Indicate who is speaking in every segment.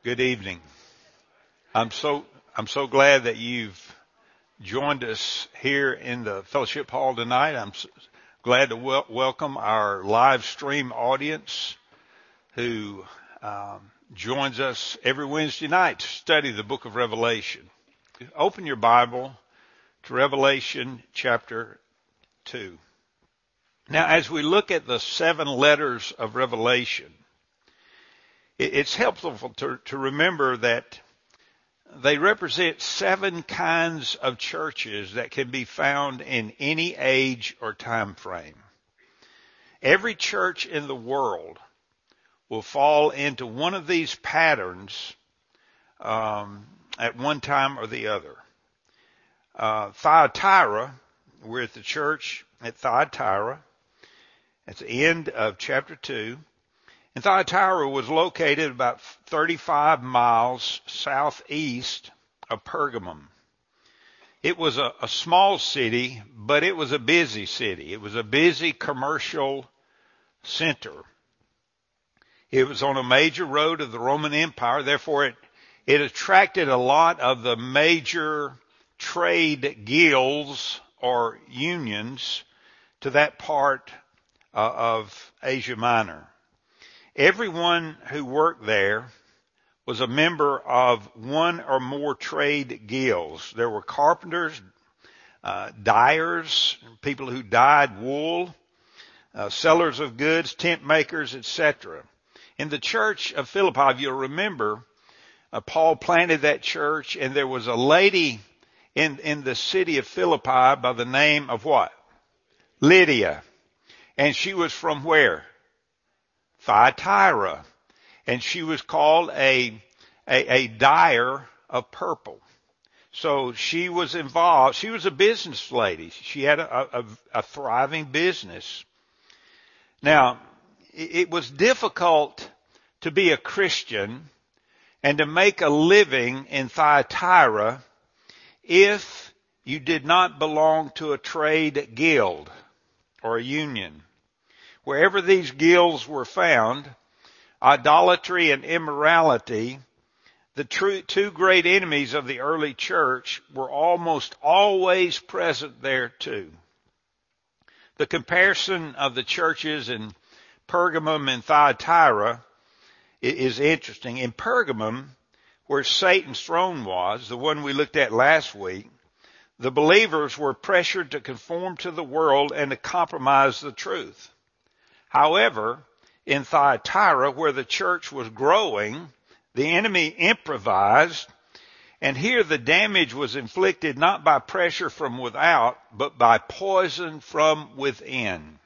Speaker 1: Good evening. I'm so glad that you've joined us here in the fellowship hall tonight. I'm glad to welcome our live stream audience who joins us every Wednesday night to study the book of Revelation. Open your Bible to Revelation chapter 2. Now, as we look at the 7 letters of Revelation, it's helpful to remember that they represent 7 kinds of churches that can be found in any age or time frame. Every church in the world will fall into one of these patterns at one time or the other. Thyatira, we're at the church at Thyatira. At the end of chapter 2. And Thyatira was located about 35 miles southeast of Pergamum. It was a small city, but it was a busy city. It was a busy commercial center. It was on a major road of the Roman Empire. Therefore, it attracted a lot of the major trade guilds or unions to that part of Asia Minor. Everyone who worked there was a member of one or more trade guilds. There were carpenters, dyers, people who dyed wool, sellers of goods, tent makers, etc. In the church of Philippi, if you'll remember, Paul planted that church, and there was a lady in the city of Philippi by the name of what? Lydia. And she was from where? Thyatira. And she was called a dyer of purple. So she was involved. She was a business lady. She had a thriving business. Now, it was difficult to be a Christian and to make a living in Thyatira if you did not belong to a trade guild or a union. Wherever these guilds were found, idolatry and immorality, the two great enemies of the early church, were almost always present there too. The comparison of the churches in Pergamum and Thyatira is interesting. In Pergamum, where Satan's throne was, the one we looked at last week, the believers were pressured to conform to the world and to compromise the truth. However, in Thyatira, where the church was growing, the enemy improvised, and here the damage was inflicted not by pressure from without, but by poison from within.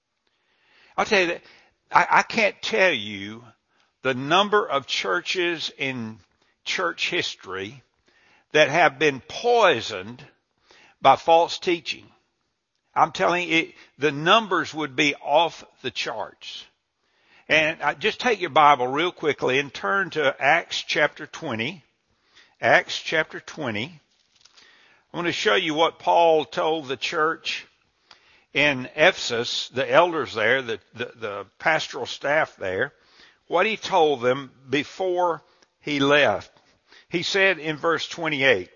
Speaker 1: I'll tell you that I can't tell you the number of churches in church history that have been poisoned by false teaching. I'm telling you, the numbers would be off the charts. And just take your Bible real quickly and turn to Acts chapter 20. Acts chapter 20. I want to show you what Paul told the church in Ephesus, the elders there, the pastoral staff there, what he told them before he left. He said in verse 28,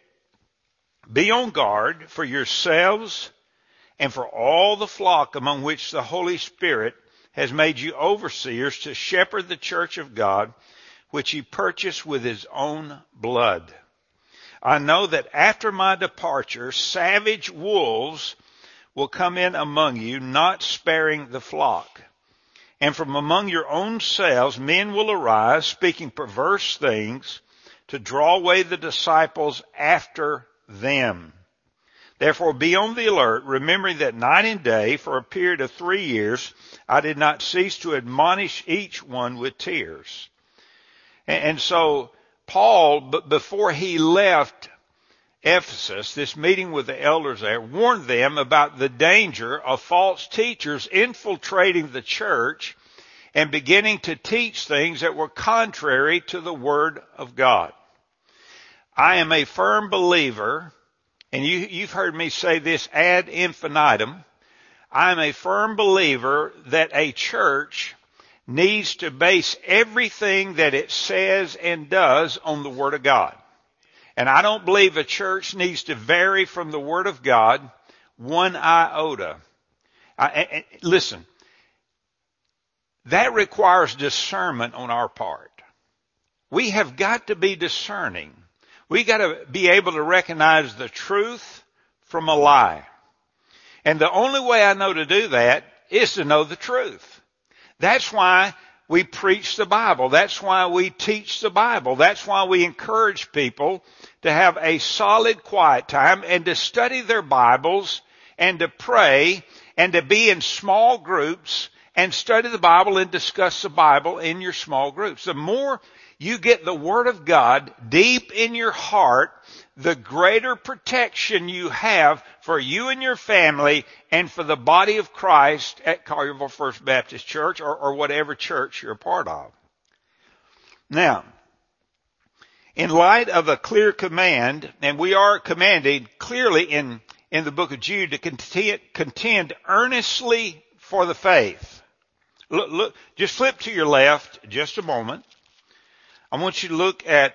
Speaker 1: "Be on guard for yourselves and for all the flock among which the Holy Spirit has made you overseers to shepherd the church of God, which he purchased with his own blood. I know that after my departure, savage wolves will come in among you, not sparing the flock. And from among your own selves, men will arise, speaking perverse things, to draw away the disciples after them. Therefore be on the alert, remembering that night and day, for a period of 3 years, I did not cease to admonish each one with tears." And so Paul, before he left Ephesus, this meeting with the elders there, warned them about the danger of false teachers infiltrating the church and beginning to teach things that were contrary to the Word of God. I am a firm believer, and you've heard me say this ad infinitum, I'm a firm believer that a church needs to base everything that it says and does on the Word of God. And I don't believe a church needs to vary from the Word of God one iota. Listen, that requires discernment on our part. We have got to be discerning. We got to be able to recognize the truth from a lie. And the only way I know to do that is to know the truth. That's why we preach the Bible. That's why we teach the Bible. That's why we encourage people to have a solid quiet time and to study their Bibles and to pray and to be in small groups and study the Bible and discuss the Bible in your small groups. The more you get the Word of God deep in your heart, the greater protection you have for you and your family and for the body of Christ at Collierville First Baptist Church or whatever church you're a part of. Now, in light of a clear command, and we are commanded clearly in the book of Jude to contend earnestly for the faith. Look, just flip to your left just a moment. I want you to look at,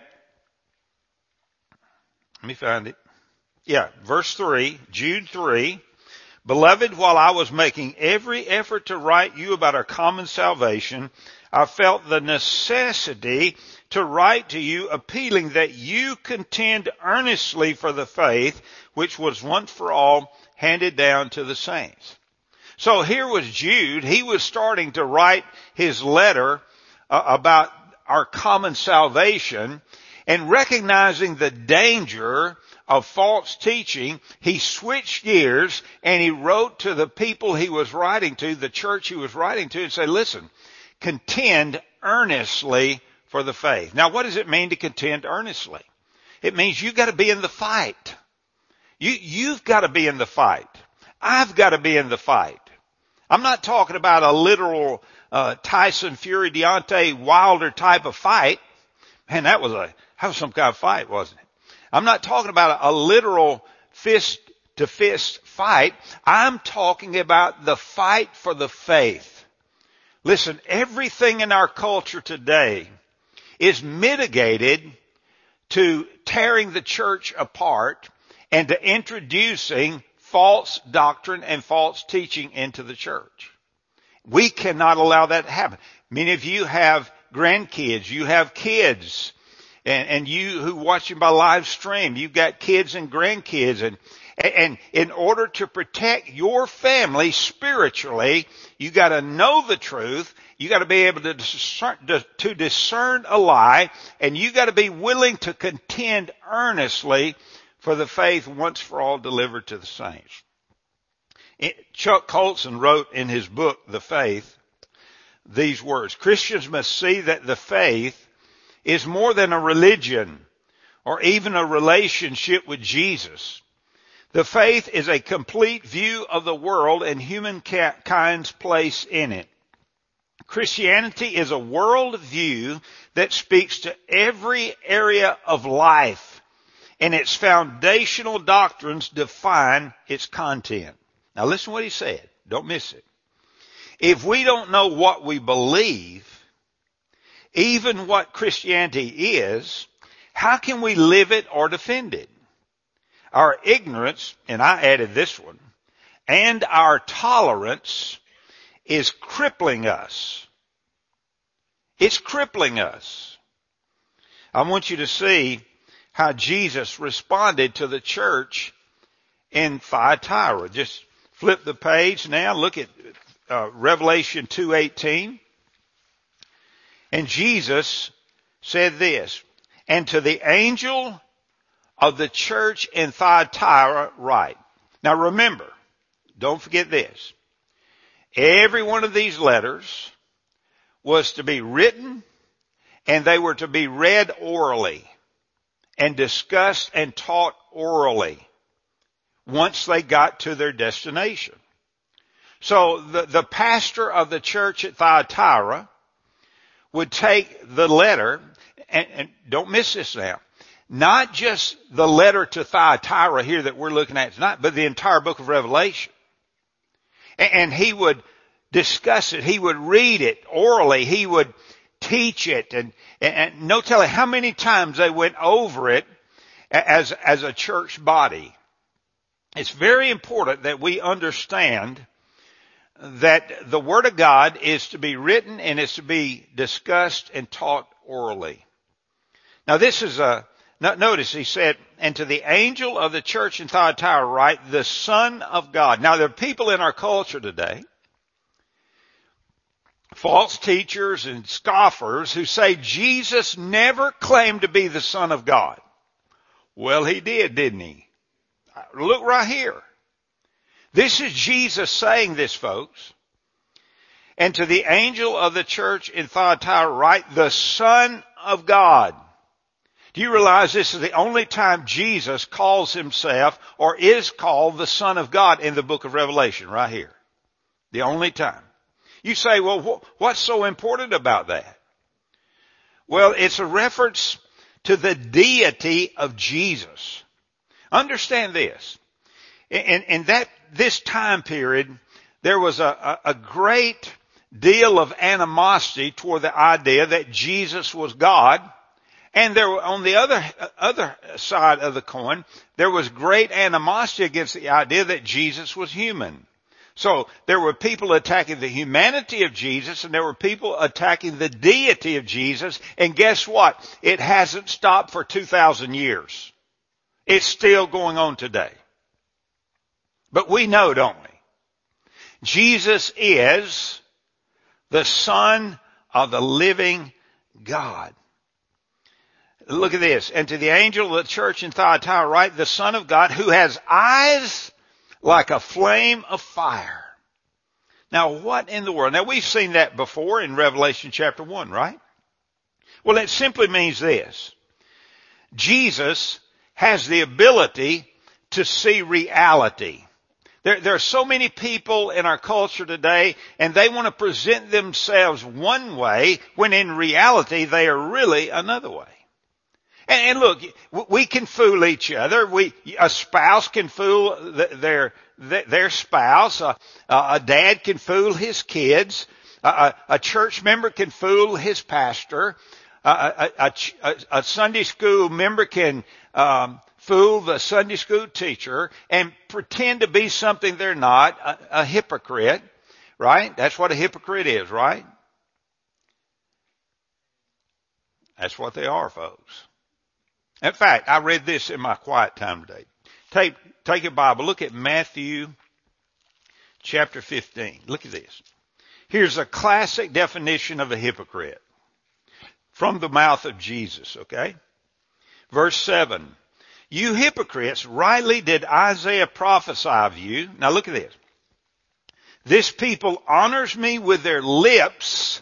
Speaker 1: let me find it. Yeah, verse 3, Jude 3. Beloved, while I was making every effort to write you about our common salvation, I felt the necessity to write to you appealing that you contend earnestly for the faith which was once for all handed down to the saints. So here was Jude. He was starting to write his letter about our common salvation, and recognizing the danger of false teaching, he switched gears and he wrote to the people he was writing to, the church he was writing to, and said, listen, contend earnestly for the faith. Now, what does it mean to contend earnestly? It means you've got to be in the fight. You've got to be in the fight. I've got to be in the fight. I'm not talking about a literal Tyson Fury, Deontay Wilder type of fight. Man, that was some kind of fight, wasn't it? I'm not talking about a literal fist to fist fight. I'm talking about the fight for the faith. Listen, everything in our culture today is mitigated to tearing the church apart and to introducing false doctrine and false teaching into the church. We cannot allow that to happen. Many of you have grandkids, you have kids, and you who watching by live stream, you've got kids and grandkids, and in order to protect your family spiritually, you got to know the truth. You got to be able to discern a lie, and you got to be willing to contend earnestly for the faith once for all delivered to the saints. Chuck Colson wrote in his book, The Faith, these words: Christians must see that the faith is more than a religion or even a relationship with Jesus. The faith is a complete view of the world and humankind's place in it. Christianity is a world view that speaks to every area of life, and its foundational doctrines define its content. Now listen to what he said. Don't miss it. If we don't know what we believe, even what Christianity is, how can we live it or defend it? Our ignorance, and I added this one, and our tolerance is crippling us. It's crippling us. I want you to see how Jesus responded to the church in Thyatira. Just flip the page now. Look at Revelation 2:18. And Jesus said this, and to the angel of the church in Thyatira write. Now remember, don't forget this. Every one of these letters was to be written, and they were to be read orally and discussed and taught orally once they got to their destination. So the pastor of the church at Thyatira would take the letter, and don't miss this now, not just the letter to Thyatira here that we're looking at tonight, but the entire book of Revelation. And he would discuss it. He would read it orally. He would teach it. And no telling how many times they went over it as a church body. It's very important that we understand that the Word of God is to be written and is to be discussed and taught orally. Now this is notice he said, and to the angel of the church in Thyatira write, the Son of God. Now there are people in our culture today, false teachers and scoffers, who say Jesus never claimed to be the Son of God. Well, he did, didn't he? Look right here. This is Jesus saying this, folks. And to the angel of the church in Thyatira write, the Son of God. Do you realize this is the only time Jesus calls himself or is called the Son of God in the book of Revelation, right here? The only time. You say, well, what's so important about that? Well, it's a reference to the deity of Jesus. Understand this. In this time period, there was a great deal of animosity toward the idea that Jesus was God. And there, on the other side of the coin, there was great animosity against the idea that Jesus was human. So there were people attacking the humanity of Jesus, and there were people attacking the deity of Jesus. And guess what? It hasn't stopped for 2,000 years. It's still going on today. But we know, don't we? Jesus is the Son of the living God. Look at this. And to the angel of the church in Thyatira write, the Son of God, who has eyes like a flame of fire. Now, what in the world? Now, we've seen that before in Revelation chapter 1, right? Well, it simply means this. Jesus has the ability to see reality. There are so many people in our culture today, and they want to present themselves one way when in reality they are really another way. And look, we can fool each other. A spouse can fool their spouse. A dad can fool his kids. A church member can fool his pastor. A Sunday school member can fool the Sunday school teacher and pretend to be something they're not. A hypocrite, right? That's what a hypocrite is, right? That's what they are, folks. In fact, I read this in my quiet time today. Take your Bible. Look at Matthew chapter 15. Look at this. Here's a classic definition of a hypocrite from the mouth of Jesus, okay? Verse 7. You hypocrites, rightly did Isaiah prophesy of you. Now look at this. This people honors me with their lips,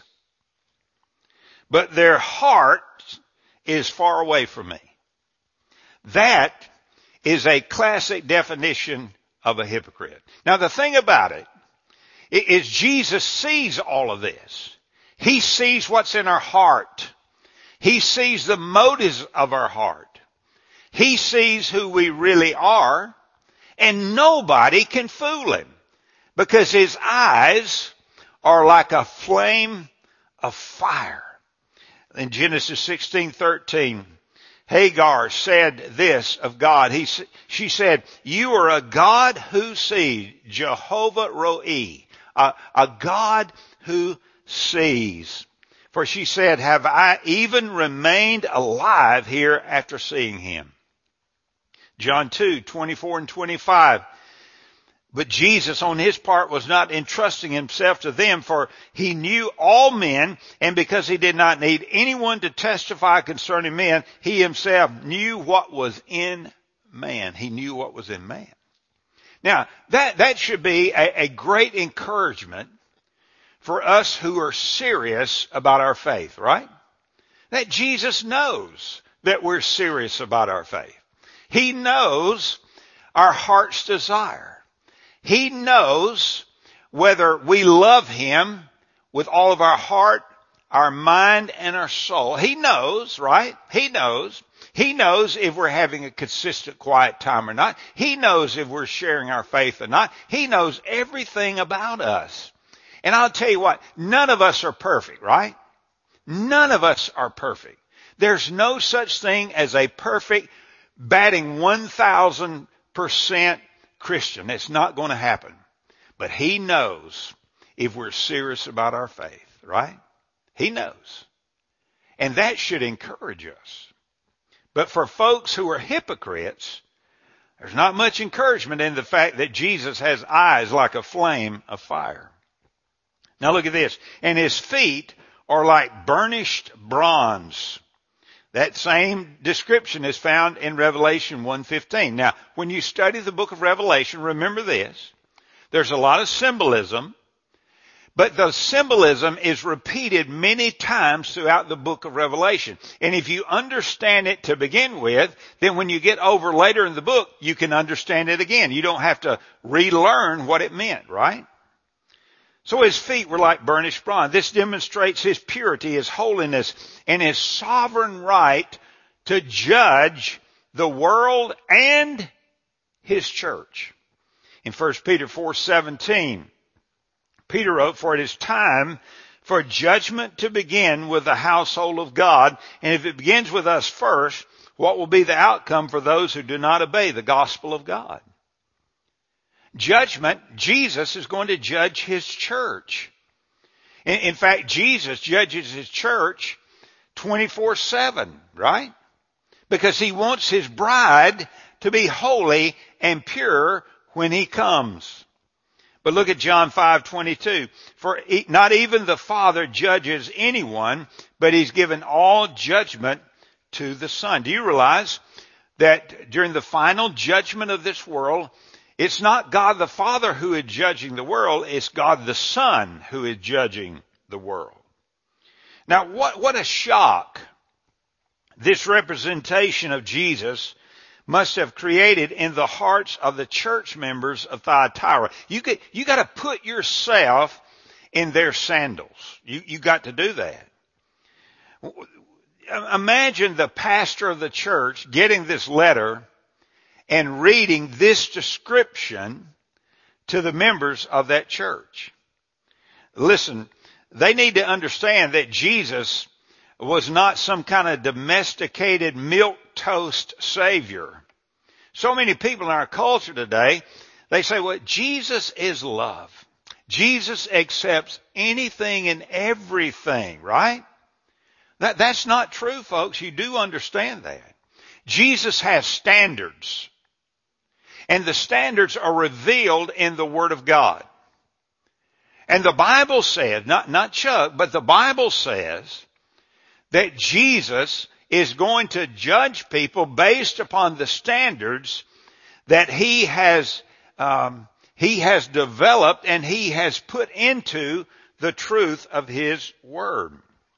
Speaker 1: but their heart is far away from me. That is a classic definition of a hypocrite. Now the thing about it is Jesus sees all of this. He sees what's in our heart. He sees the motives of our heart. He sees who we really are, and nobody can fool him because his eyes are like a flame of fire. In Genesis 16:13, Hagar said this of God. She said, you are a God who sees, Jehovah Ro'i, a God who sees. For she said, have I even remained alive here after seeing him? John 2:24 and 25. But Jesus on his part was not entrusting himself to them, for he knew all men, and because he did not need anyone to testify concerning men, he himself knew what was in man. He knew what was in man. Now, that should be a great encouragement for us who are serious about our faith, right? That Jesus knows that we're serious about our faith. He knows our heart's desire. He knows whether we love him with all of our heart, our mind, and our soul. He knows, right? He knows. He knows if we're having a consistent quiet time or not. He knows if we're sharing our faith or not. He knows everything about us. And I'll tell you what, none of us are perfect, right? None of us are perfect. There's no such thing as a perfect batting 1,000% Christian. It's not going to happen. But He knows if we're serious about our faith, right? He knows. And that should encourage us. But for folks who are hypocrites, there's not much encouragement in the fact that Jesus has eyes like a flame of fire. Now look at this. And His feet are like burnished bronze. That same description is found in Revelation 1:15. Now, when you study the book of Revelation, remember this. There's a lot of symbolism, but the symbolism is repeated many times throughout the book of Revelation. And if you understand it to begin with, then when you get over later in the book, you can understand it again. You don't have to relearn what it meant, right? So His feet were like burnished bronze. This demonstrates His purity, His holiness, and His sovereign right to judge the world and His church. In 1 Peter 4:17, Peter wrote, "For it is time for judgment to begin with the household of God. And if it begins with us first, what will be the outcome for those who do not obey the gospel of God?" Judgment, Jesus is going to judge His church. In fact, Jesus judges His church 24/7, right? Because He wants His bride to be holy and pure when He comes. But look at John 5:22. "For not even the Father judges anyone, but He's given all judgment to the Son." Do you realize that during the final judgment of this world, it's not God the Father who is judging the world, it's God the Son who is judging the world. Now, what a shock this representation of Jesus must have created in the hearts of the church members of Thyatira. You got to put yourself in their sandals. You got to do that. Imagine the pastor of the church getting this letter and reading this description to the members of that church. Listen, they need to understand that Jesus was not some kind of domesticated milquetoast Savior. So many people in our culture today, they say, well, Jesus is love. Jesus accepts anything and everything, right? That's not true, folks. You do understand that. Jesus has standards. And the standards are revealed in the Word of God. And the Bible says, not Chuck, but the Bible says that Jesus is going to judge people based upon the standards that He has developed and He has put into the truth of His Word.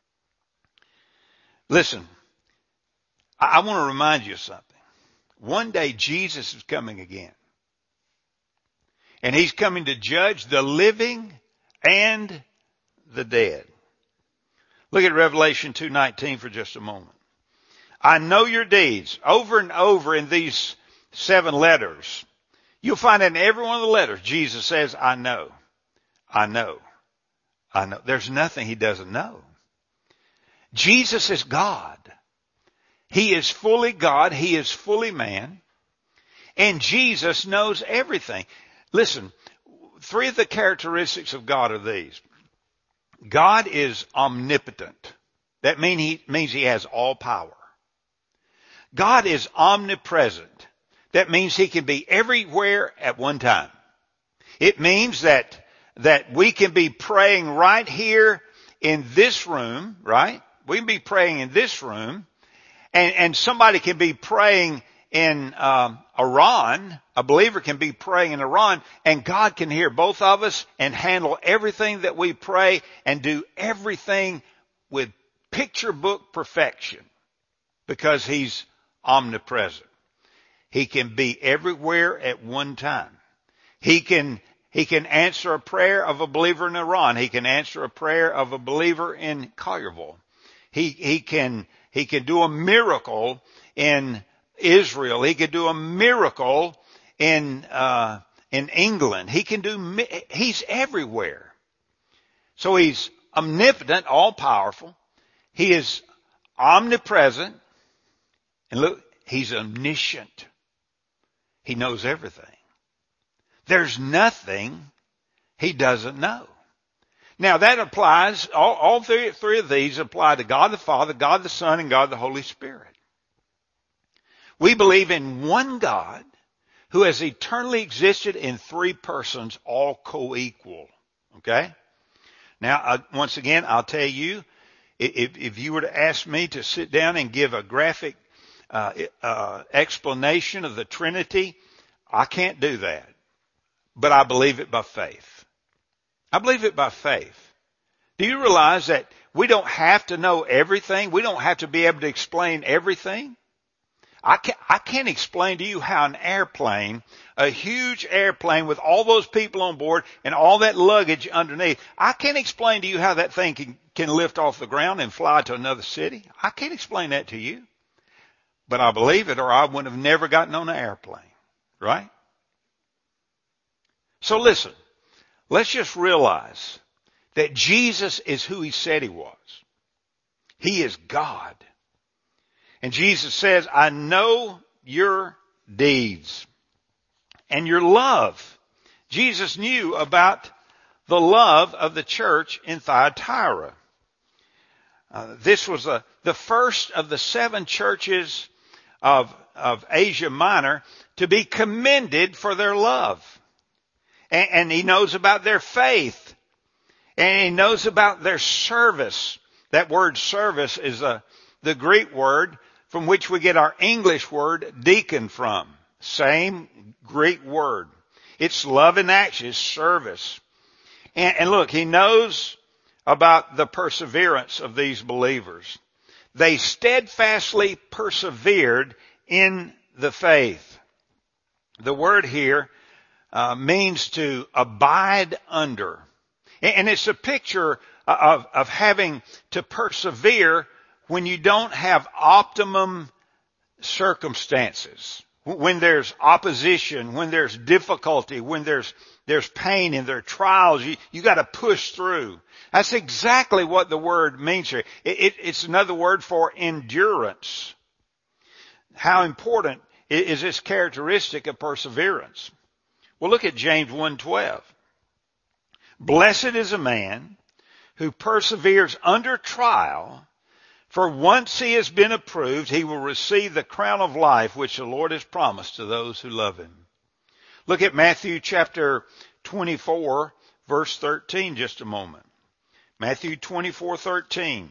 Speaker 1: Listen, I want to remind you of something. One day Jesus is coming again. And He's coming to judge the living and the dead. Look at Revelation 2:19 for just a moment. "I know your deeds." Over and over in these 7 letters, you'll find in every one of the letters, Jesus says, I know, I know, I know. There's nothing He doesn't know. Jesus is God. He is fully God. He is fully man. And Jesus knows everything. Listen, 3 of the characteristics of God are these. God is omnipotent. That means He has all power. God is omnipresent. That means He can be everywhere at one time. It means that we can be praying right here in this room, right? We can be praying in this room, and somebody can be praying in Iran. A believer can be praying in Iran, and God can hear both of us and handle everything that we pray and do everything with picture book perfection because He's omnipresent. He can be everywhere at one time. He can answer a prayer of a believer in Iran. He can answer a prayer of a believer in Collierville. He can do a miracle in Israel. He could do a miracle in England. He's everywhere. So he's omnipotent, all powerful. He is omnipresent. And look, he's omniscient. He knows everything. There's nothing he doesn't know. Now that applies, all three of these apply to God the Father, God the Son, and God the Holy Spirit. We believe in one God who has eternally existed in three persons, all co-equal. Okay? Now, once again, I'll tell you, if you were to ask me to sit down and give a graphic explanation of the Trinity, I can't do that. But I believe it by faith. I believe it by faith. Do you realize that we don't have to know everything? We don't have to be able to explain everything? I can't explain to you how an airplane, a huge airplane with all those people on board and all that luggage underneath, I can't explain to you how that thing can lift off the ground and fly to another city. I can't explain that to you. But I believe it, or I would have never gotten on an airplane. Right? So listen, let's just realize that Jesus is who he said he was. He is God. And Jesus says, I know your deeds and your love. Jesus knew about the love of the church in Thyatira. This was the first of the 7 churches of Asia Minor to be commended for their love. And he knows about their faith. And he knows about their service. That word service is the Greek word from which we get our English word deacon from. Same Greek word. It's love in action, it's service. And look, he knows about the perseverance of these believers. They steadfastly persevered in the faith. The word here means to abide under. And it's a picture of having to persevere when you don't have optimum circumstances. When there's opposition, when there's difficulty, when there's pain and there are trials, you got to push through. That's exactly what the word means here. It's another word for endurance. How important is this characteristic of perseverance? Well, look at James 1:12. Blessed is a man who perseveres under trial, for once he has been approved, he will receive the crown of life which the Lord has promised to those who love him. Look at Matthew chapter 24, verse 13 just a moment. Matthew 24:13.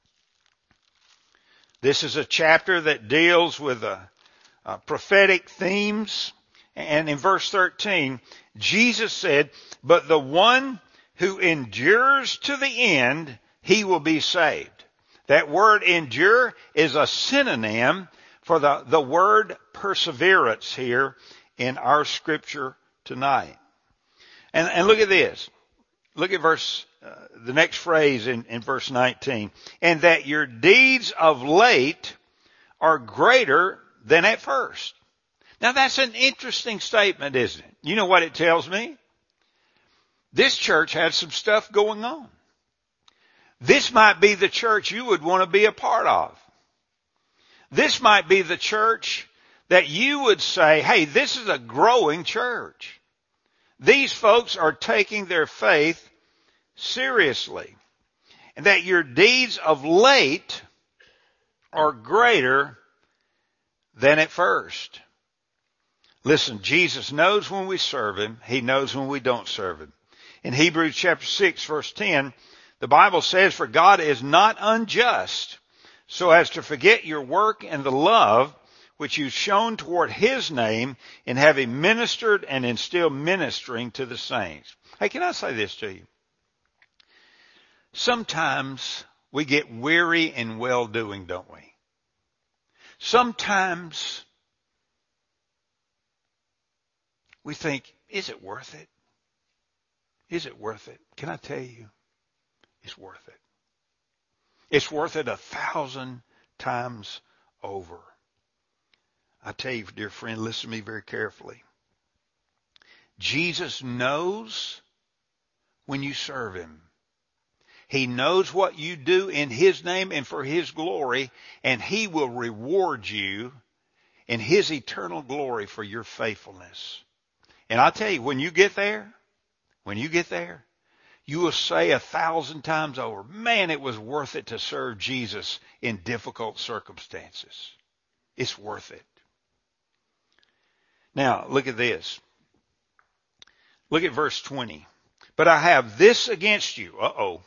Speaker 1: This is a chapter that deals with prophetic themes. And in verse 13, Jesus said, but the one who endures to the end, he will be saved. That word endure is a synonym for the word perseverance here in our scripture tonight. And look at this. Look at the next phrase in verse 19. And that your deeds of late are greater than at first. Now that's an interesting statement, isn't it? You know what it tells me? This church had some stuff going on. This might be the church you would want to be a part of. This might be the church that you would say, hey, this is a growing church. These folks are taking their faith seriously. And that your deeds of late are greater than at first. Listen, Jesus knows when we serve him. He knows when we don't serve him. In Hebrews chapter 6, verse 10, the Bible says, for God is not unjust, so as to forget your work and the love which you've shown toward his name in having ministered and in still ministering to the saints. Hey, can I say this to you? Sometimes we get weary in well-doing, don't we? Sometimes we think, is it worth it? Is it worth it? Can I tell you, it's worth it. It's worth it 1,000 times over. I tell you, dear friend, listen to me very carefully. Jesus knows when you serve him. He knows what you do in His name and for His glory, and He will reward you in His eternal glory for your faithfulness. And I'll tell you, when you get there, you will say 1,000 times over, man, it was worth it to serve Jesus in difficult circumstances. It's worth it. Now, look at this. Look at verse 20. But I have this against you. Uh-oh.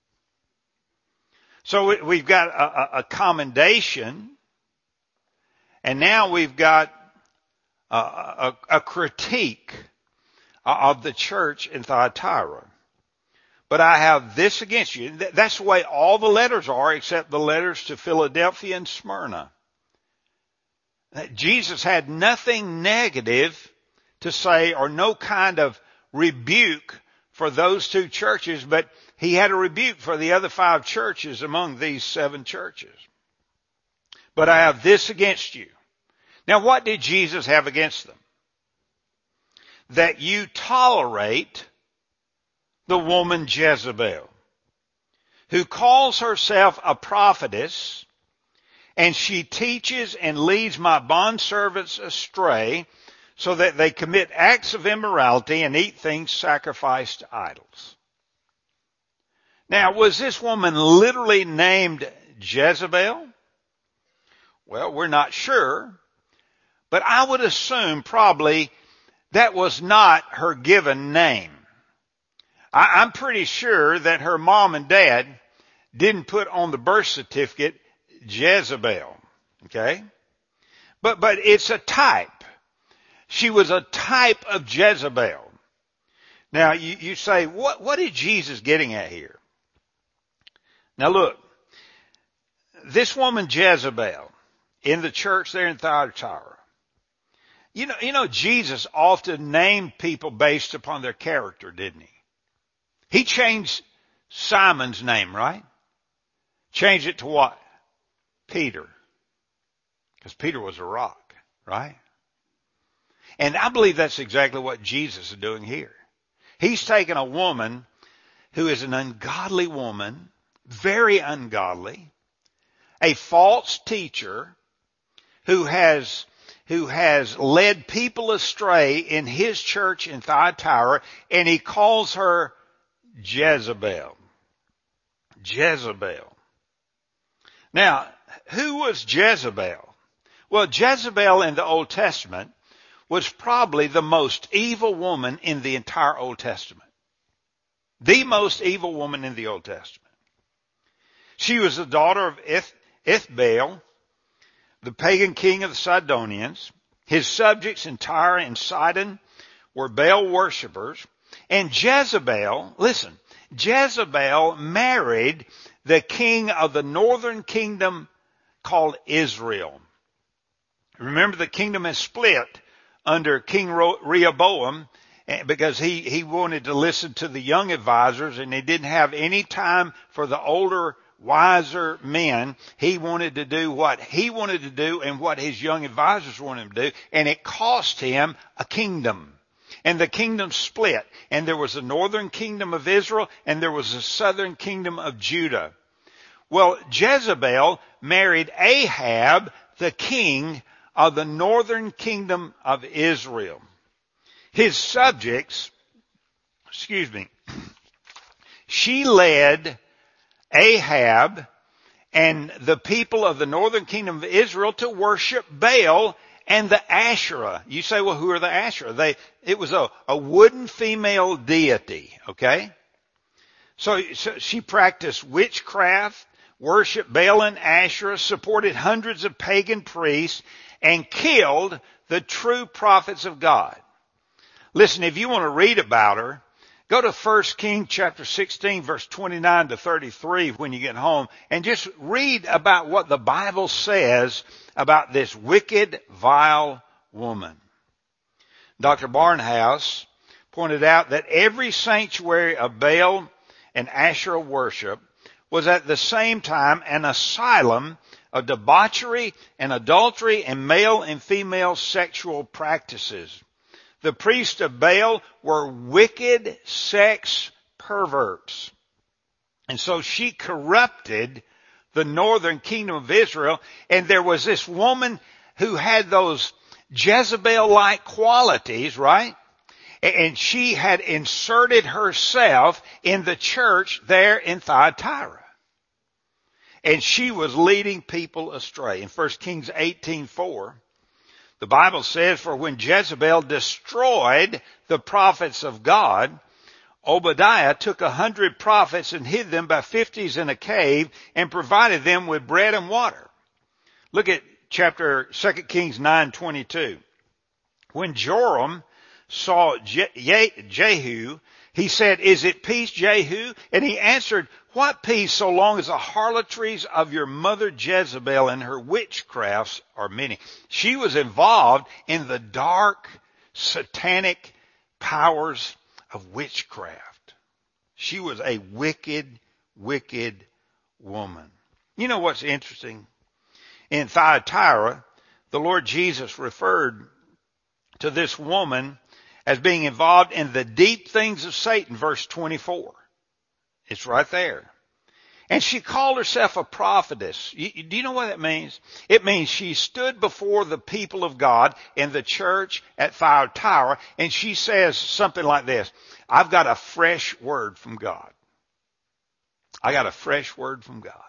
Speaker 1: So we've got a commendation, and now we've got a critique of the church in Thyatira. But I have this against you. That's the way all the letters are, except the letters to Philadelphia and Smyrna. Jesus had nothing negative to say, or no kind of rebuke for those two churches, but he had a rebuke for the other 5 churches among these 7 churches. But I have this against you. Now, what did Jesus have against them? That you tolerate the woman Jezebel, who calls herself a prophetess, and she teaches and leads my bondservants astray, so that they commit acts of immorality and eat things sacrificed to idols. Now, was this woman literally named Jezebel? Well, we're not sure, but I would assume probably that was not her given name. I'm pretty sure that her mom and dad didn't put on the birth certificate Jezebel. Okay? But it's a type. She was a type of Jezebel. Now you say, what is Jesus getting at here? Now look, this woman Jezebel in the church there in Thyatira, you know Jesus often named people based upon their character, didn't he? He changed Simon's name, right? Changed it to what? Peter. Because Peter was a rock, right? And I believe that's exactly what Jesus is doing here. He's taken a woman who is an ungodly woman, very ungodly, a false teacher who has led people astray in his church in Thyatira, and he calls her Jezebel. Jezebel. Now, who was Jezebel? Well, Jezebel in the Old Testament was probably the most evil woman in the entire Old Testament. The most evil woman in the Old Testament. She was the daughter of Ithbaal, the pagan king of the Sidonians. His subjects in Tyre and Sidon were Baal worshippers. And Jezebel, listen, Jezebel married the king of the northern kingdom called Israel. Remember, the kingdom is split under King Rehoboam because he wanted to listen to the young advisors, and he didn't have any time for the older, wiser men. He wanted to do what he wanted to do and what his young advisors wanted him to do, and it cost him a kingdom. And the kingdom split, and there was the northern kingdom of Israel, and there was the southern kingdom of Judah. Well, Jezebel married Ahab, the king of the northern kingdom of Israel. His subjects, she led Ahab and the people of the northern kingdom of Israel to worship Baal and the Asherah. You say, well, who are the Asherah? It was a wooden female deity, okay? So she practiced witchcraft, worshiped Baal and Asherah, supported hundreds of pagan priests, and killed the true prophets of God. Listen, if you want to read about her, go to 1 Kings chapter 16, verse 29 to 33 when you get home, and just read about what the Bible says about this wicked, vile woman. Dr. Barnhouse pointed out that every sanctuary of Baal and Asherah worship was at the same time an asylum of debauchery and adultery and male and female sexual practices. The priests of Baal were wicked sex perverts. And so she corrupted the northern kingdom of Israel. And there was this woman who had those Jezebel-like qualities, right? And she had inserted herself in the church there in Thyatira. And she was leading people astray. In 1 Kings 18:4, the Bible says, "For when Jezebel destroyed the prophets of God, Obadiah took 100 prophets and hid them by 50s in a cave and provided them with bread and water." Look at 2 Kings 9:22. When Joram saw Jehu, he said, "Is it peace, Jehu?" And he answered, "What peace, so long as the harlotries of your mother Jezebel and her witchcrafts are many?" She was involved in the dark, satanic powers of witchcraft. She was a wicked, wicked woman. You know what's interesting? In Thyatira, the Lord Jesus referred to this woman as being involved in the deep things of Satan, verse 24. It's right there. And she called herself a prophetess. Do you know what that means? It means she stood before the people of God in the church at Thyatira, and she says something like this: "I've got a fresh word from God. I got a fresh word from God."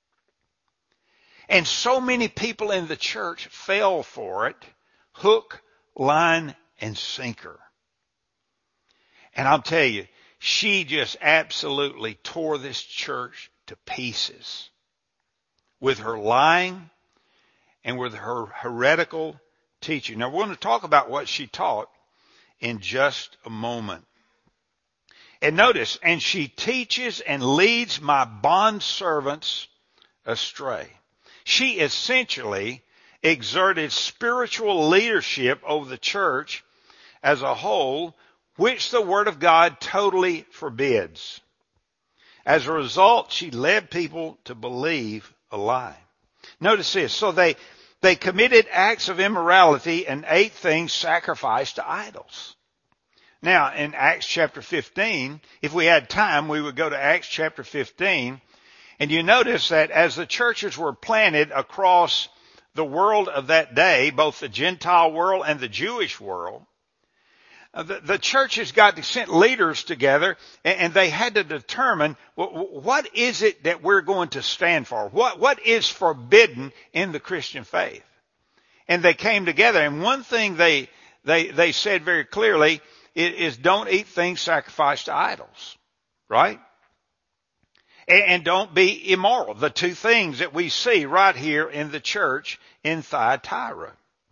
Speaker 1: And so many people in the church fell for it, hook, line, and sinker. And I'll tell you, she just absolutely tore this church to pieces with her lying and with her heretical teaching. Now, we're going to talk about what she taught in just a moment. And notice, "And she teaches and leads my bondservants astray." She essentially exerted spiritual leadership over the church as a whole, which the Word of God totally forbids. As a result, she led people to believe a lie. Notice this. So they committed acts of immorality and ate things sacrificed to idols. Now, in Acts chapter 15, if we had time, we would go to Acts chapter 15. And you notice that as the churches were planted across the world of that day, both the Gentile world and the Jewish world, the churches got to send leaders together, and they had to determine what is it that we're going to stand for? What is forbidden in the Christian faith? And they came together, and one thing they said very clearly is don't eat things sacrificed to idols, right? And don't be immoral. The two things that we see right here in the church in Thyatira.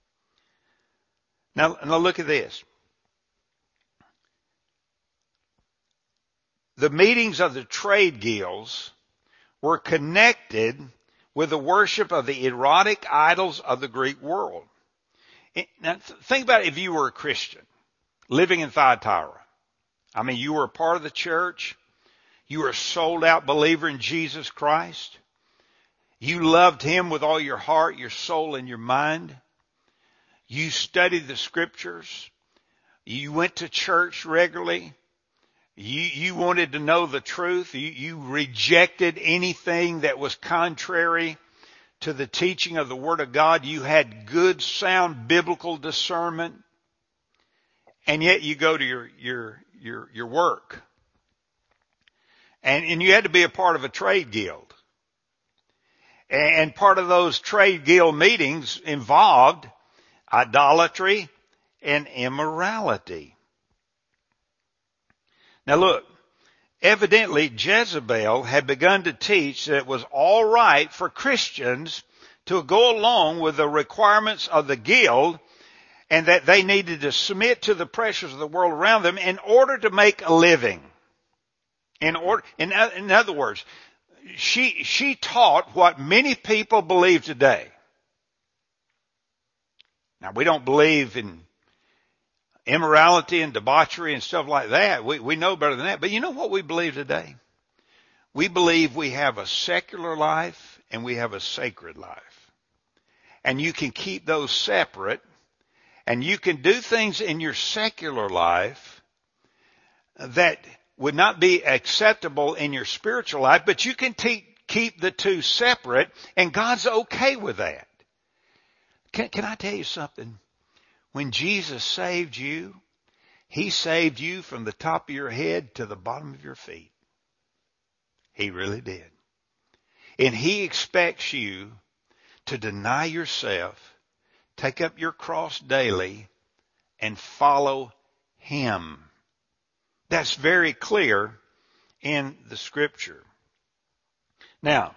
Speaker 1: Now look at this. The meetings of the trade guilds were connected with the worship of the erotic idols of the Greek world. Now, think about it if you were a Christian living in Thyatira. I mean, you were a part of the church. You were a sold-out believer in Jesus Christ. You loved Him with all your heart, your soul, and your mind. You studied the Scriptures. You went to church regularly. You wanted to know the truth. You rejected anything that was contrary to the teaching of the Word of God. You had good, sound biblical discernment. And yet you go to your work. And you had to be a part of a trade guild. And part of those trade guild meetings involved idolatry and immorality. Now look, evidently Jezebel had begun to teach that it was all right for Christians to go along with the requirements of the guild, and that they needed to submit to the pressures of the world around them in order to make a living. In other words, she taught what many people believe today. Now, we don't believe in immorality and debauchery and stuff like that. We know better than that. But you know what we believe today? We believe we have a secular life and we have a sacred life. And you can keep those separate, and you can do things in your secular life that would not be acceptable in your spiritual life, but you can keep the two separate, and God's okay with that. Can I tell you something? When Jesus saved you, He saved you from the top of your head to the bottom of your feet. He really did. And He expects you to deny yourself, take up your cross daily, and follow Him. That's very clear in the Scripture. Now,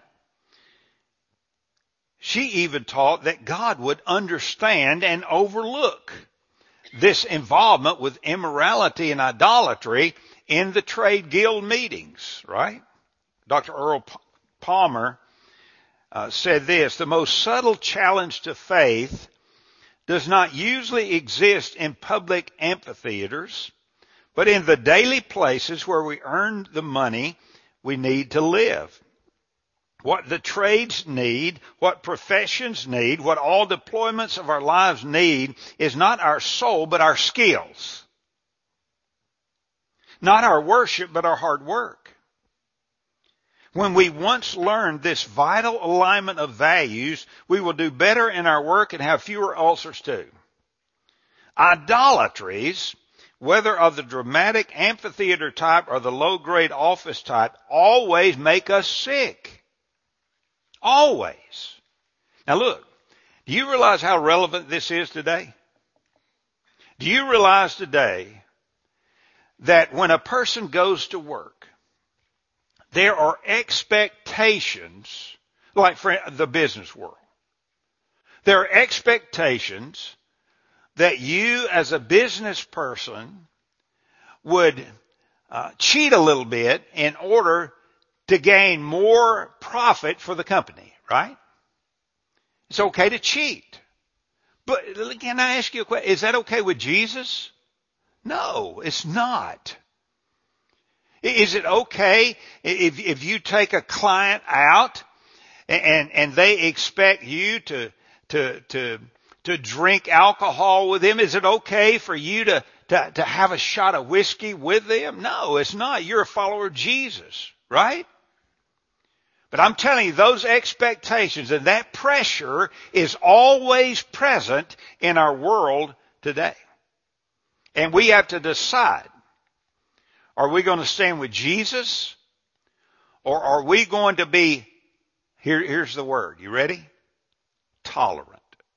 Speaker 1: she even taught that God would understand and overlook this involvement with immorality and idolatry in the trade guild meetings, right? Dr. Earl Palmer said this: the most subtle challenge to faith does not usually exist in public amphitheaters, but in the daily places where we earn the money we need to live. What the trades need, what professions need, what all deployments of our lives need is not our soul, but our skills. Not our worship, but our hard work. When we once learned this vital alignment of values, we will do better in our work and have fewer ulcers too. Idolatries, whether of the dramatic amphitheater type or the low-grade office type, always make us sick. Always. Now look, do you realize how relevant this is today? Do you realize today that when a person goes to work, there are expectations, like for the business world. There are expectations that you as a business person would cheat a little bit in order to gain more profit for the company, right? It's okay to cheat. But can I ask you a question? Is that okay with Jesus? No, it's not. Is it okay if you take a client out and they expect you to drink alcohol with them? Is it okay for you to have a shot of whiskey with them? No, it's not. You're a follower of Jesus, right? But I'm telling you, those expectations and that pressure is always present in our world today. And we have to decide, are we going to stand with Jesus, or are we going to be, here's the word, you ready? Tolerant.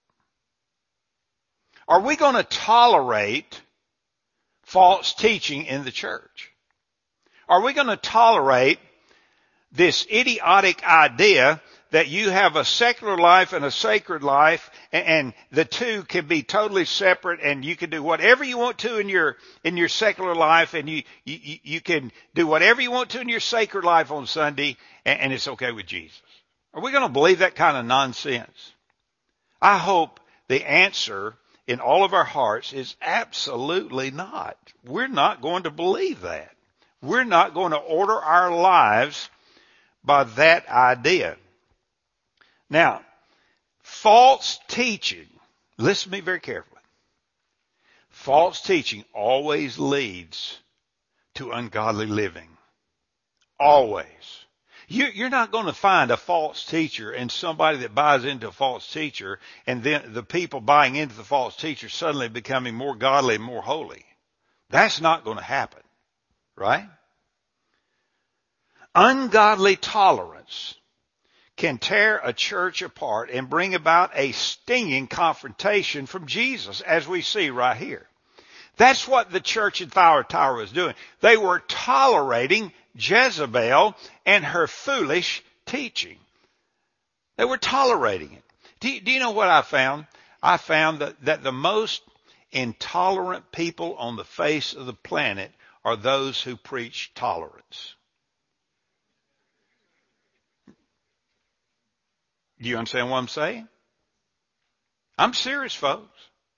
Speaker 1: Are we going to tolerate false teaching in the church? Are we going to tolerate this idiotic idea that you have a secular life and a sacred life, and the two can be totally separate, and you can do whatever you want to in your secular life, and you can do whatever you want to in your sacred life on Sunday, and it's okay with Jesus? Are we going to believe that kind of nonsense? I hope the answer in all of our hearts is absolutely not. We're not going to believe that. We're not going to order our lives by that idea. Now, false teaching, listen to me very carefully. False teaching always leads to ungodly living. Always. You're not going to find a false teacher and somebody that buys into a false teacher, and then the people buying into the false teacher suddenly becoming more godly and more holy. That's not going to happen, right? Ungodly tolerance can tear a church apart and bring about a stinging confrontation from Jesus, as we see right here. That's what the church in Thyatira was doing. They were tolerating Jezebel and her foolish teaching. They were tolerating it. Do you know what I found? I found that the most intolerant people on the face of the planet are those who preach tolerance. Do you understand what I'm saying? I'm serious, folks.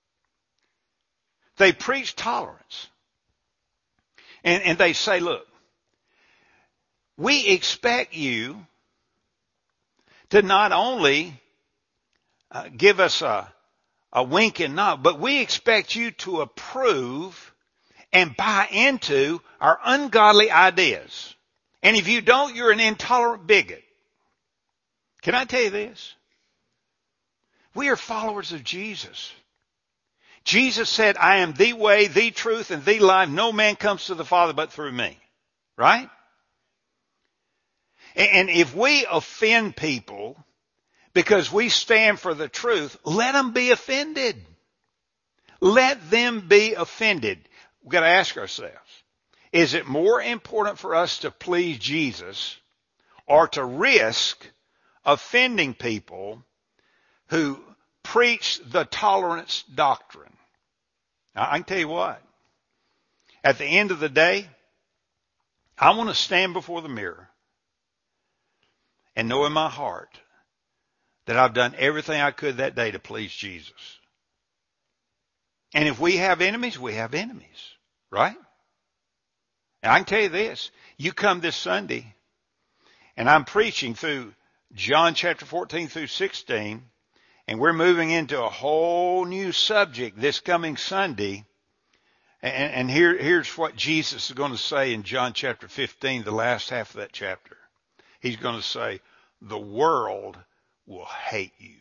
Speaker 1: They preach tolerance. And they say, look, we expect you to not only give us a wink and nod, but we expect you to approve and buy into our ungodly ideas. And if you don't, you're an intolerant bigot. Can I tell you this? We are followers of Jesus. Jesus said, I am the way, the truth, and the life. No man comes to the Father but through me. Right? And if we offend people because we stand for the truth, let them be offended. Let them be offended. We've got to ask ourselves, is it more important for us to please Jesus or to risk offending people who preach the tolerance doctrine? Now, I can tell you what. At the end of the day, I want to stand before the mirror and know in my heart that I've done everything I could that day to please Jesus. And if we have enemies, we have enemies, right? And I can tell you this, you come this Sunday and I'm preaching through John chapter 14 through 16, and we're moving into a whole new subject this coming Sunday. And here's what Jesus is going to say in John chapter 15, the last half of that chapter. He's going to say, the world will hate you.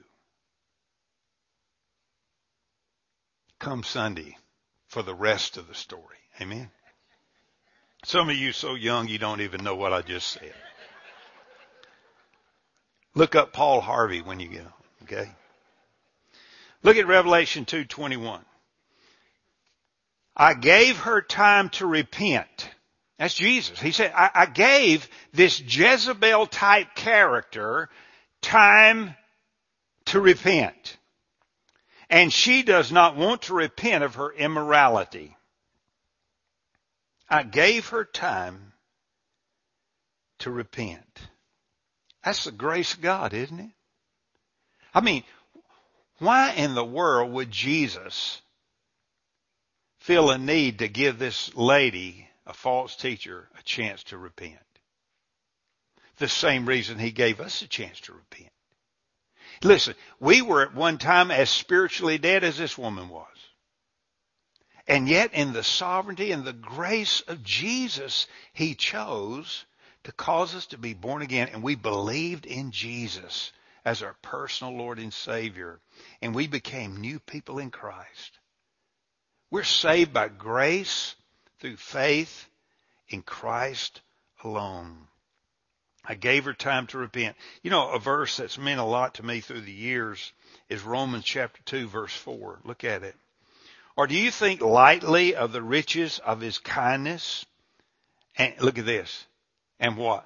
Speaker 1: Come Sunday for the rest of the story. Amen. Some of you so young you don't even know what I just said. Look up Paul Harvey when you get home, okay? Look at Revelation 2:21. I gave her time to repent. That's Jesus. He said, I gave this Jezebel type character time to repent. And she does not want to repent of her immorality. I gave her time to repent. That's the grace of God, isn't it? I mean, why in the world would Jesus feel a need to give this lady, a false teacher, a chance to repent? The same reason he gave us a chance to repent. Listen, we were at one time as spiritually dead as this woman was. And yet in the sovereignty and the grace of Jesus, he chose to cause us to be born again. And we believed in Jesus as our personal Lord and Savior. And we became new people in Christ. We're saved by grace through faith in Christ alone. I gave her time to repent. You know, a verse that's meant a lot to me through the years is Romans chapter 2, verse 4. Look at it. Or do you think lightly of the riches of his kindness? And look at this. And what?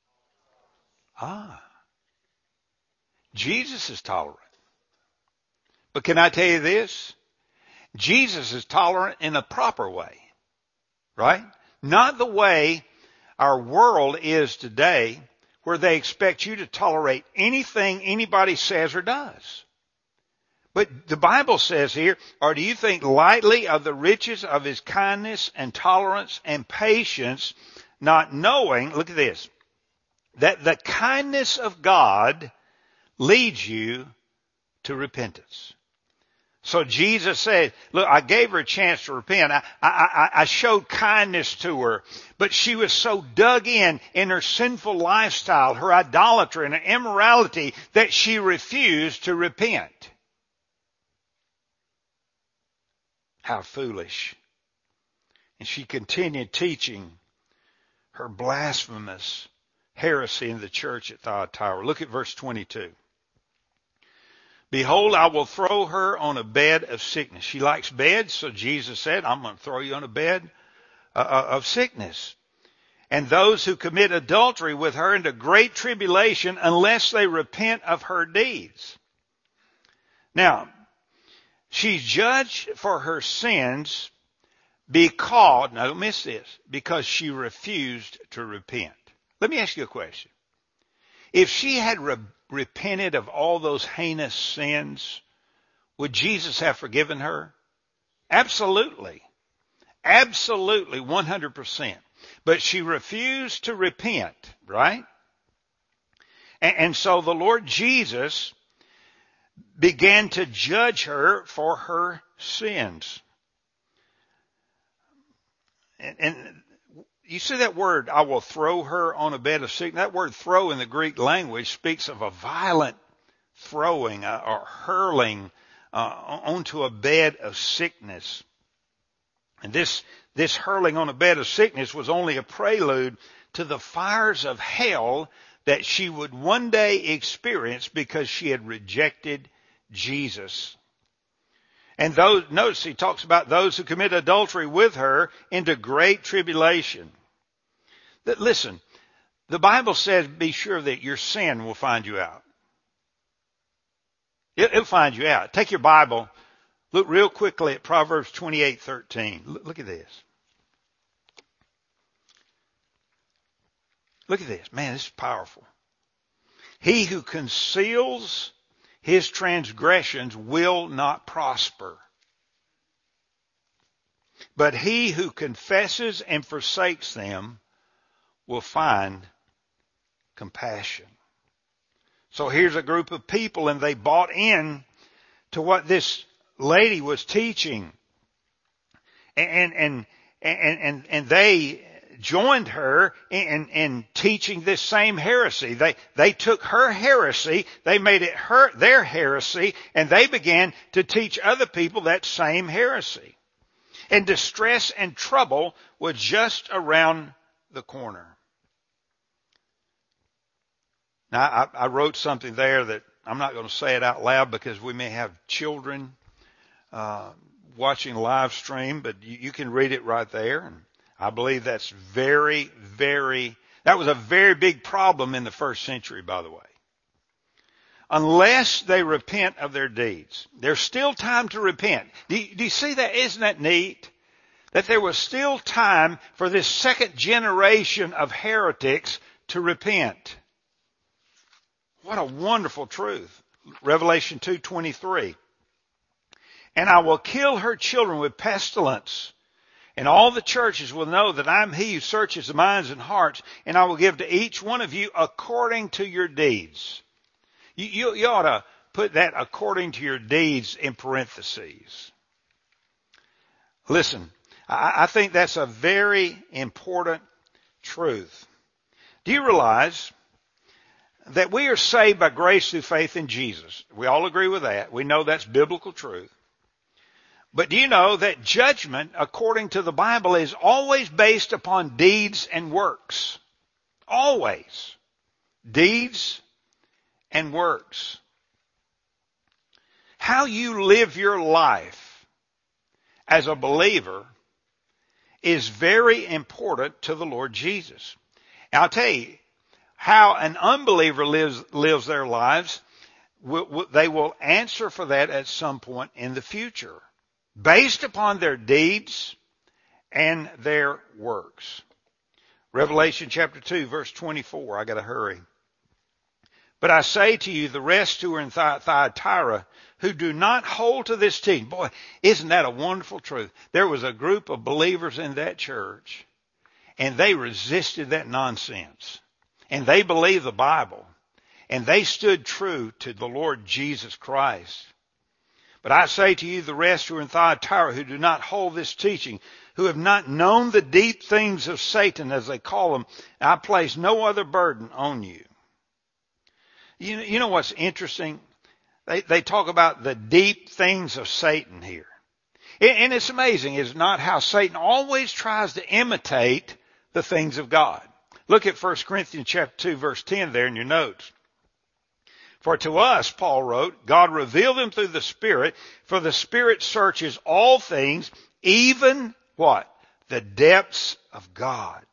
Speaker 1: Jesus is tolerant. But can I tell you this? Jesus is tolerant in a proper way. Right? Not the way our world is today, where they expect you to tolerate anything anybody says or does. But the Bible says here, or do you think lightly of the riches of his kindness and tolerance and patience, not knowing, look at this, that the kindness of God leads you to repentance. So Jesus said, look, I gave her a chance to repent. I showed kindness to her, but she was so dug in her sinful lifestyle, her idolatry and her immorality, that she refused to repent. How foolish. And she continued teaching her blasphemous heresy in the church at Thyatira. Look at verse 22. Behold, I will throw her on a bed of sickness. She likes beds, so Jesus said, I'm going to throw you on a bed of sickness. And those who commit adultery with her into great tribulation unless they repent of her deeds. Now, she's judged for her sins because, now don't miss this, because she refused to repent. Let me ask you a question. If she had repented of all those heinous sins, would Jesus have forgiven her? Absolutely. Absolutely, 100%. But she refused to repent, right? And so the Lord Jesus began to judge her for her sins. And you see that word, I will throw her on a bed of sickness. That word throw in the Greek language speaks of a violent throwing or hurling onto a bed of sickness. And this hurling on a bed of sickness was only a prelude to the fires of hell that she would one day experience because she had rejected Jesus. And notice he talks about those who commit adultery with her into great tribulation. Listen, the Bible says be sure that your sin will find you out. It'll find you out. Take your Bible, look real quickly at Proverbs 28:13. Look at this. Look at this. Man, this is powerful. He who conceals his transgressions will not prosper. But he who confesses and forsakes them will find compassion. So here's a group of people, and they bought in to what this lady was teaching. And they joined her in teaching this same heresy. They took her heresy, they made it their heresy, and they began to teach other people that same heresy. And distress and trouble was just around the corner. Now, I wrote something there that I'm not going to say it out loud because we may have children watching live stream, but you can read it right there. And I believe that's that was a very big problem in the first century, by the way. Unless they repent of their deeds. There's still time to repent. Do you see that? Isn't that neat? That there was still time for this second generation of heretics to repent. What a wonderful truth. Revelation 2:23. And I will kill her children with pestilence. And all the churches will know that I am he who searches the minds and hearts, and I will give to each one of you according to your deeds. You ought to put that according to your deeds in parentheses. Listen, I think that's a very important truth. Do you realize that we are saved by grace through faith in Jesus? We all agree with that. We know that's biblical truth. But do you know that judgment, according to the Bible, is always based upon deeds and works? Always. Deeds and works. How you live your life as a believer is very important to the Lord Jesus. And I'll tell you, how an unbeliever lives their lives, they will answer for that at some point in the future, based upon their deeds and their works. Revelation chapter 2, verse 24. I got to hurry. But I say to you, the rest who are in Thyatira, who do not hold to this teaching. Boy, isn't that a wonderful truth? There was a group of believers in that church, and they resisted that nonsense. And they believed the Bible. And they stood true to the Lord Jesus Christ. But I say to you, the rest who are in Thyatira, who do not hold this teaching, who have not known the deep things of Satan, as they call them, I place no other burden on you. You know what's interesting? They talk about the deep things of Satan here. And it's amazing, is not how Satan always tries to imitate the things of God. Look at 1 Corinthians chapter 2, verse 10 there in your notes. For to us, Paul wrote, God revealed them through the Spirit, for the Spirit searches all things, even what? The depths of God.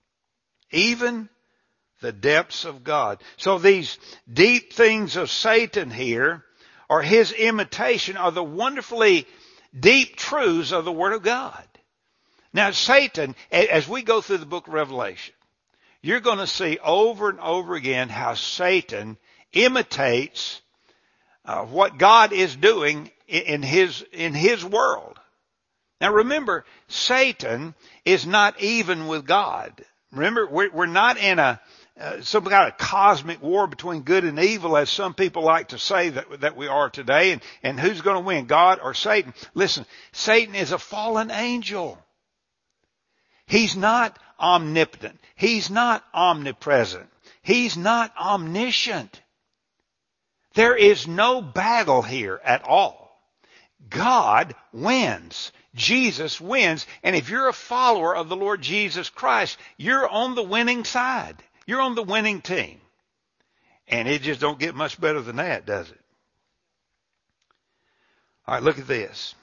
Speaker 1: Even the depths of God. So these deep things of Satan here, or his imitation, are the wonderfully deep truths of the Word of God. Now Satan, as we go through the book of Revelation, you're going to see over and over again how Satan imitates what God is doing in his world. Now remember, Satan is not even with God. Remember, we're not in some kind of cosmic war between good and evil, as some people like to say that we are today. And who's going to win, God or Satan? Listen, Satan is a fallen angel. He's not omnipotent. He's not omnipresent. He's not omniscient. There is no battle here at all. God wins. Jesus wins. And if you're a follower of the Lord Jesus Christ, you're on the winning side. You're on the winning team. And it just don't get much better than that, does it? All right, look at this.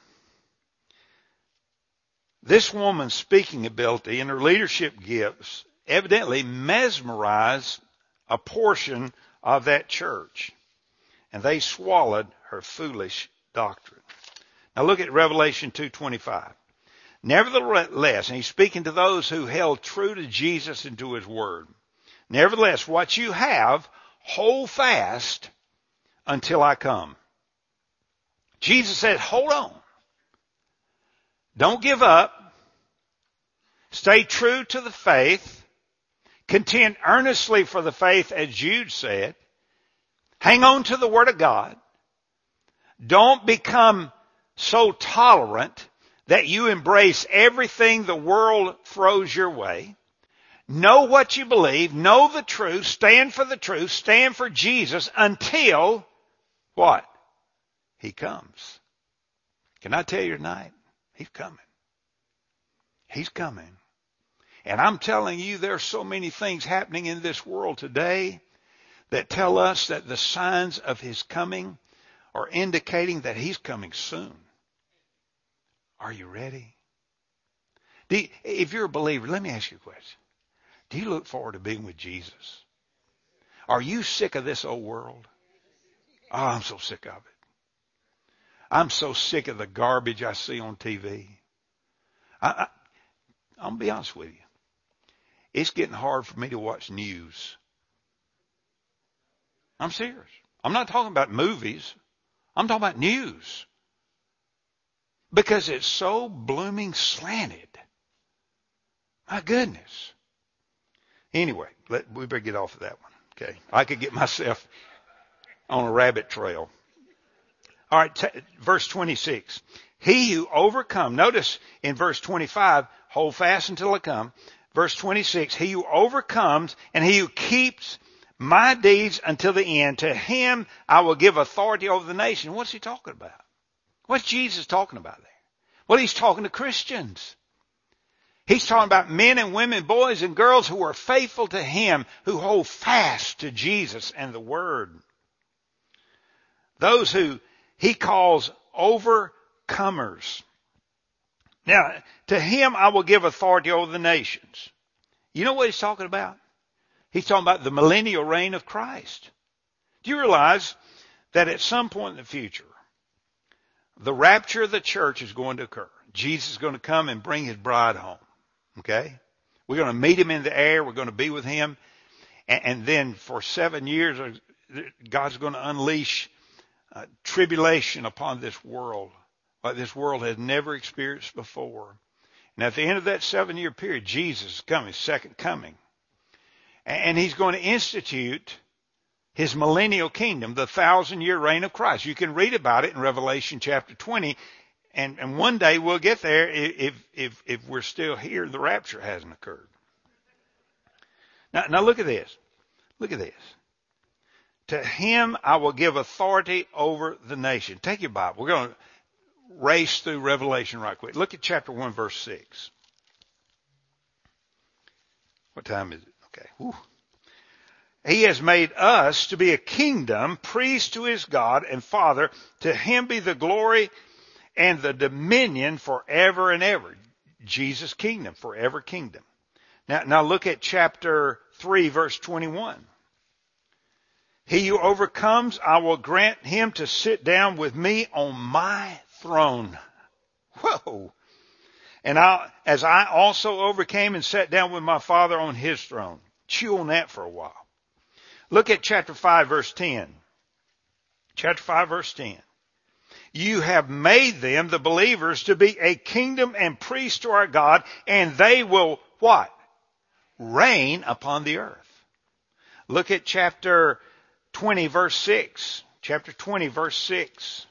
Speaker 1: This woman's speaking ability and her leadership gifts evidently mesmerized a portion of that church. And they swallowed her foolish doctrine. Now look at Revelation 2:25. Nevertheless, and he's speaking to those who held true to Jesus and to his word. Nevertheless, what you have, hold fast until I come. Jesus said, hold on. Don't give up. Stay true to the faith. Contend earnestly for the faith, as Jude said. Hang on to the Word of God. Don't become so tolerant that you embrace everything the world throws your way. Know what you believe. Know the truth. Stand for the truth. Stand for Jesus until what? He comes. Can I tell you tonight? He's coming. He's coming. And I'm telling you, there's so many things happening in this world today that tell us that the signs of his coming are indicating that he's coming soon. Are you ready? If you're a believer, let me ask you a question. Do you look forward to being with Jesus? Are you sick of this old world? Oh, I'm so sick of it. I'm so sick of the garbage I see on TV. I'm going to be honest with you. It's getting hard for me to watch news. I'm serious. I'm not talking about movies. I'm talking about news. Because it's so blooming slanted. My goodness. Anyway, we better get off of that one. Okay. I could get myself on a rabbit trail. All right, verse 26. He who overcomes, notice in verse 25, hold fast until I come. Verse 26, he who overcomes and he who keeps my deeds until the end, to him I will give authority over the nation. What's he talking about? What's Jesus talking about there? Well, he's talking to Christians. He's talking about men and women, boys and girls who are faithful to him, who hold fast to Jesus and the Word. Those who he calls overcomers. Now, to him I will give authority over the nations. You know what he's talking about? He's talking about the millennial reign of Christ. Do you realize that at some point in the future, the rapture of the church is going to occur? Jesus is going to come and bring his bride home. Okay? We're going to meet him in the air. We're going to be with him. And then for 7 years, God's going to unleash tribulation upon this world like this world has never experienced before. And at the end of that 7-year period, Jesus is coming, second coming. And he's going to institute his millennial kingdom, the 1,000-year reign of Christ. You can read about it in Revelation chapter 20. And one day we'll get there if we're still here, the rapture hasn't occurred. Now look at this. Look at this. To him I will give authority over the nation. Take your Bible. We're going to race through Revelation right quick. Look at chapter 1, verse 6. What time is it? Okay. Whew. He has made us to be a kingdom, priest to his God and Father. To him be the glory and the dominion forever and ever. Jesus' kingdom, forever kingdom. Now look at chapter 3, verse 21. He who overcomes, I will grant him to sit down with me on my throne. Whoa. And as I also overcame and sat down with my Father on his throne. Chew on that for a while. Look at chapter 5, verse 10. Chapter 5, verse 10. You have made them, the believers, to be a kingdom and priests to our God, and they will what? Reign upon the earth. Look at chapter 20, verse 6. Chapter 20, verse 6.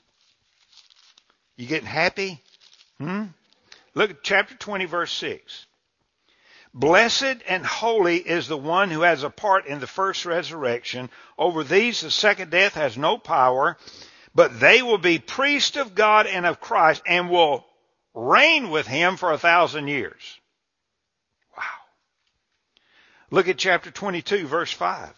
Speaker 1: You getting happy? Look at chapter 20, verse 6. Blessed and holy is the one who has a part in the first resurrection. Over these the second death has no power, but they will be priests of God and of Christ and will reign with him for 1,000 years. Wow. Look at chapter 22, verse 5.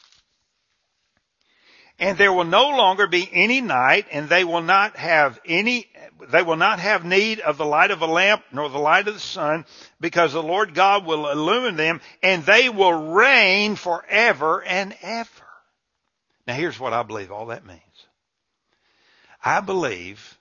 Speaker 1: And there will no longer be any night, and they will not have need of the light of a lamp nor the light of the sun, because the Lord God will illumine them, and they will reign forever and ever. Now here's what I believe all that means. I believe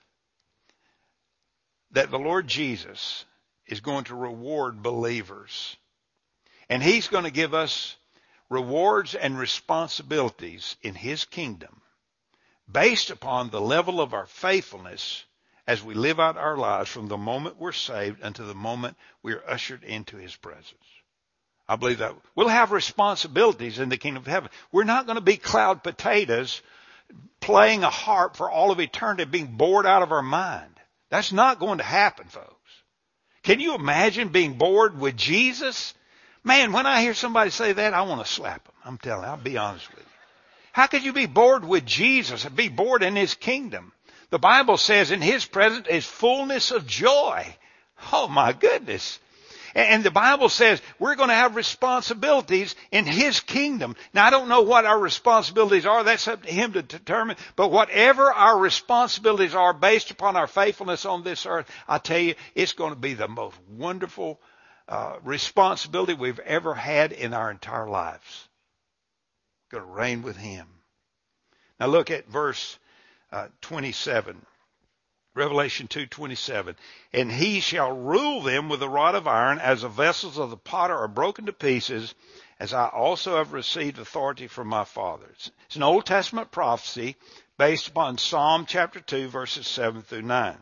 Speaker 1: that the Lord Jesus is going to reward believers, and he's going to give us rewards and responsibilities in his kingdom based upon the level of our faithfulness as we live out our lives from the moment we're saved until the moment we are ushered into his presence. I believe that we'll have responsibilities in the kingdom of heaven. We're not going to be cloud potatoes playing a harp for all of eternity, being bored out of our mind. That's not going to happen, folks. Can you imagine being bored with Jesus? Man, when I hear somebody say that, I want to slap them. I'm telling you, I'll be honest with you. How could you be bored with Jesus and be bored in his kingdom? The Bible says in his presence is fullness of joy. Oh my goodness. And the Bible says we're going to have responsibilities in his kingdom. Now, I don't know what our responsibilities are. That's up to him to determine. But whatever our responsibilities are based upon our faithfulness on this earth, I tell you, it's going to be the most wonderful responsibility we've ever had in our entire lives. Going to reign with him. Now look at verse 27. Revelation 2:27. And he shall rule them with a rod of iron, as the vessels of the potter are broken to pieces, as I also have received authority from my Father. It's an Old Testament prophecy based upon Psalm chapter 2, verses 7 through 9.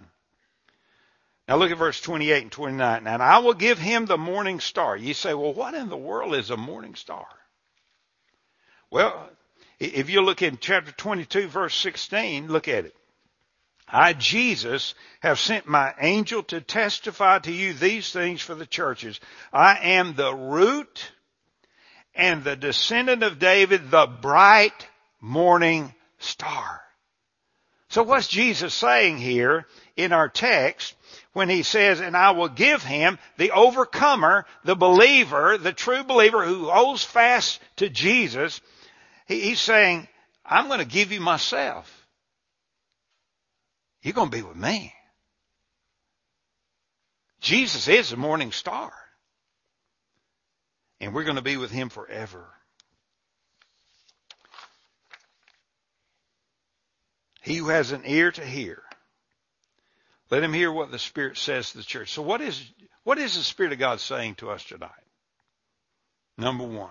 Speaker 1: Now look at verse 28 and 29. And I will give him the morning star. You say, well, what in the world is a morning star? Well, if you look in chapter 22, verse 16, look at it. I, Jesus, have sent my angel to testify to you these things for the churches. I am the root and the descendant of David, the bright morning star. So what's Jesus saying here in our text when he says, and I will give him, the overcomer, the believer, the true believer who holds fast to Jesus? He's saying, I'm going to give you myself. You're going to be with me. Jesus is the morning star. And we're going to be with him forever. He who has an ear to hear, let him hear what the Spirit says to the church. So what is the Spirit of God saying to us tonight? Number one,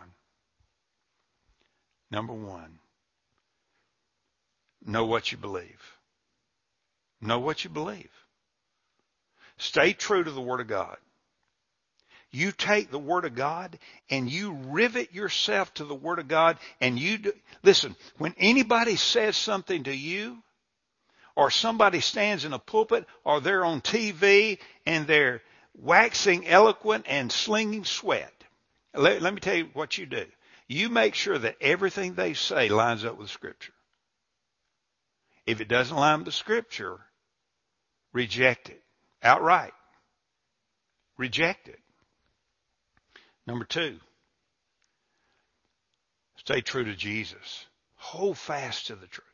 Speaker 1: know what you believe. Know what you believe. Stay true to the Word of God. You take the Word of God and you rivet yourself to the Word of God, and listen, when anybody says something to you, or somebody stands in a pulpit, or they're on TV and they're waxing eloquent and slinging sweat, let me tell you what you do. You make sure that everything they say lines up with Scripture. If it doesn't line with the Scripture, reject it outright. Reject it. Number two, stay true to Jesus. Hold fast to the truth.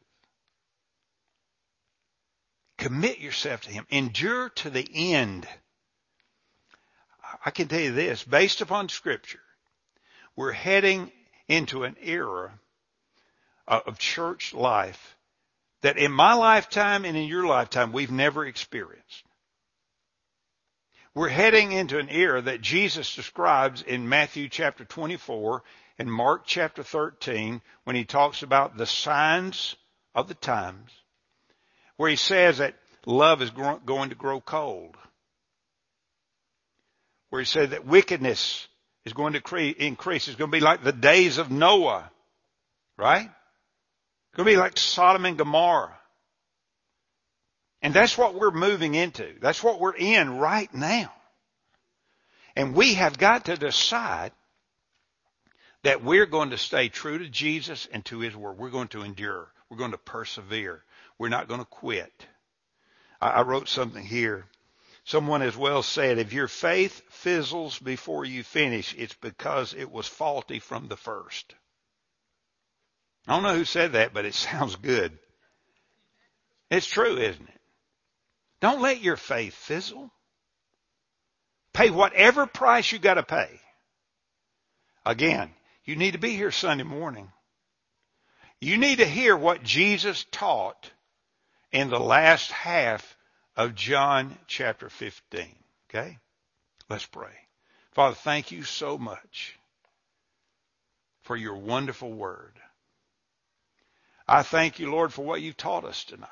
Speaker 1: Commit yourself to him. Endure to the end. I can tell you this, based upon Scripture, we're heading into an era of church life that in my lifetime and in your lifetime we've never experienced. We're heading into an era that Jesus describes in Matthew chapter 24 and Mark chapter 13 when he talks about the signs of the times, where he says that love is going to grow cold, where he said that wickedness is going to increase. It's going to be like the days of Noah, right? It's going to be like Sodom and Gomorrah. And that's what we're moving into. That's what we're in right now. And we have got to decide that we're going to stay true to Jesus and to his word. We're going to endure. We're going to persevere. We're not going to quit. I wrote something here. Someone has well said, if your faith fizzles before you finish, it's because it was faulty from the first. I don't know who said that, but it sounds good. It's true, isn't it? Don't let your faith fizzle. Pay whatever price you got to pay. Again, you need to be here Sunday morning. You need to hear what Jesus taught in the last half of John chapter 15. Okay? Let's pray. Father, thank you so much for your wonderful word. I thank you, Lord, for what you've taught us tonight.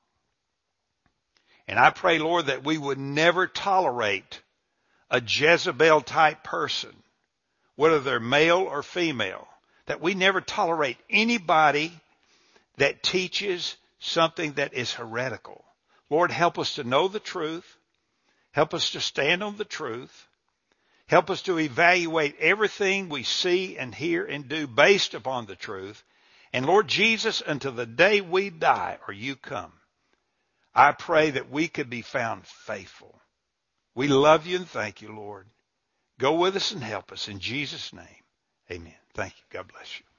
Speaker 1: And I pray, Lord, that we would never tolerate a Jezebel-type person, whether they're male or female, that we never tolerate anybody that teaches something that is heretical. Lord, help us to know the truth. Help us to stand on the truth. Help us to evaluate everything we see and hear and do based upon the truth. And Lord Jesus, until the day we die or you come, I pray that we could be found faithful. We love you and thank you, Lord. Go with us and help us. In Jesus' name, amen. Thank you. God bless you.